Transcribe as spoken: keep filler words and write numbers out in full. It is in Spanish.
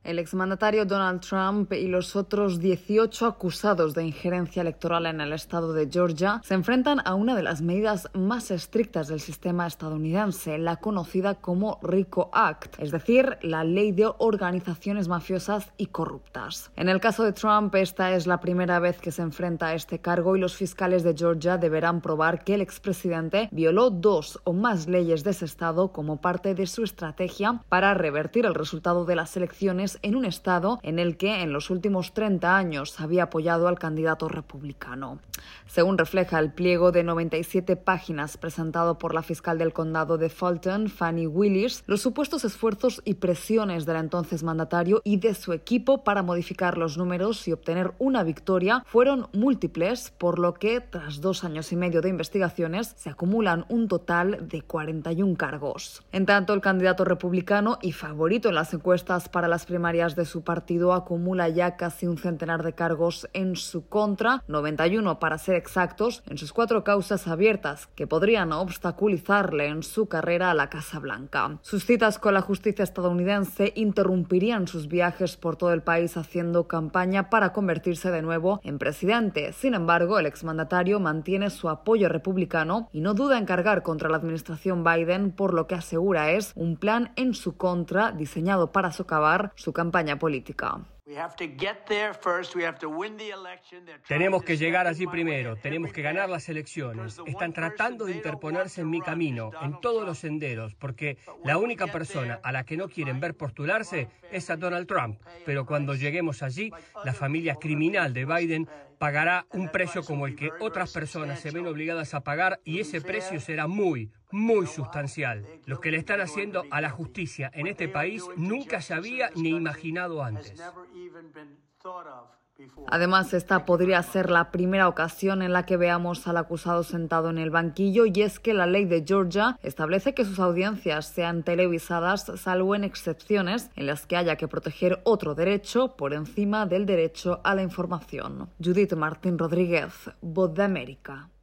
El exmandatario Donald Trump y los otros dieciocho acusados de injerencia electoral en el estado de Georgia se enfrentan a una de las medidas más estrictas del sistema estadounidense, la conocida como RICO Act, es decir, la ley de organizaciones mafiosas y corruptas. En el caso de Trump, esta es la primera vez que se enfrenta a este cargo y los fiscales de Georgia deberán probar que el expresidente violó dos o más leyes de ese estado como parte de su estrategia para revertir el resultado de las elecciones en un estado en el que en los últimos treinta años había apoyado al candidato republicano. Según refleja el pliego de noventa y siete páginas presentado por la fiscal del condado de Fulton, Fani Willis, los supuestos esfuerzos y presiones del entonces mandatario y de su equipo para modificar los números y obtener una victoria fueron múltiples, por lo que, tras dos años y medio de investigaciones, se acumulan un total de cuarenta y uno cargos. En tanto, el candidato republicano y favorito en las encuestas para las primarias de su partido acumula ya casi un centenar de cargos en su contra, noventa y uno para ser exactos, en sus cuatro causas abiertas que podrían obstaculizarle en su carrera a la Casa Blanca. Sus citas con la justicia estadounidense interrumpirían sus viajes por todo el país haciendo campaña para convertirse de nuevo en presidente. Sin embargo, el exmandatario mantiene su apoyo republicano y no duda en cargar contra la administración Biden por lo que asegura es un plan en su contra diseñado para socavar su campaña política. Tenemos que llegar allí primero, tenemos que ganar las elecciones. Están tratando de interponerse en mi camino, en todos los senderos, porque la única persona a la que no quieren ver postularse es a Donald Trump. Pero cuando lleguemos allí, la familia criminal de Biden pagará un precio como el que otras personas se ven obligadas a pagar, y ese precio será muy, muy sustancial. Lo que le están haciendo a la justicia en este país nunca se había ni imaginado antes. Además, esta podría ser la primera ocasión en la que veamos al acusado sentado en el banquillo, y es que la ley de Georgia establece que sus audiencias sean televisadas salvo en excepciones en las que haya que proteger otro derecho por encima del derecho a la información. Judith Martín Rodríguez, Voz de América.